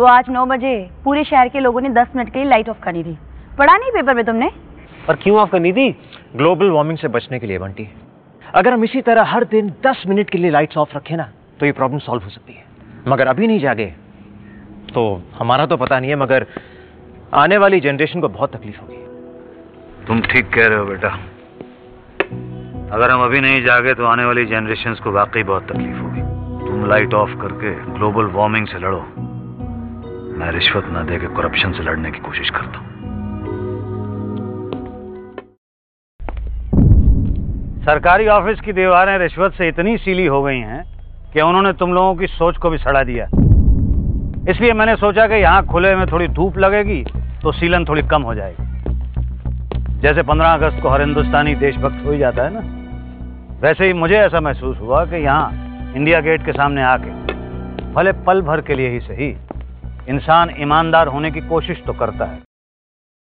वो आज 9 बजे पूरे शहर के लोगों ने 10 मिनट के लिए लाइट ऑफ करनी थी। पढ़ा नहीं पेपर में तुमने? पर क्यों ऑफ करनी थी? ग्लोबल वार्मिंग से बचने के लिए बंटी। अगर हम इसी तरह हर दिन 10 मिनट के लिए लाइट्स ऑफ रखें ना तो ये प्रॉब्लम सॉल्व हो सकती है। मगर अभी नहीं जागे तो हमारा तो पता नहीं है, मगर आने वाली जनरेशन को बहुत तकलीफ होगी। तुम ठीक कह रहे हो बेटा। अगर हम अभी नहीं जागे तो आने वाली जनरेशन्स को वाकई बहुत तकलीफ होगी। तुम लाइट ऑफ करके ग्लोबल वार्मिंग से लड़ो, मैं रिश्वत ना दे के करप्शन से लड़ने की कोशिश करता हूं। सरकारी ऑफिस की दीवारें रिश्वत से इतनी सीली हो गई हैं कि उन्होंने तुम लोगों की सोच को भी सड़ा दिया। इसलिए मैंने सोचा कि यहाँ खुले में थोड़ी धूप लगेगी तो सीलन थोड़ी कम हो जाएगी। जैसे 15 अगस्त को हर हिंदुस्तानी देशभक्त हो ही जाता है ना, वैसे ही मुझे ऐसा महसूस हुआ कि यहाँ इंडिया गेट के सामने आके भले पल भर के लिए ही सही इंसान ईमानदार होने की कोशिश तो करता है।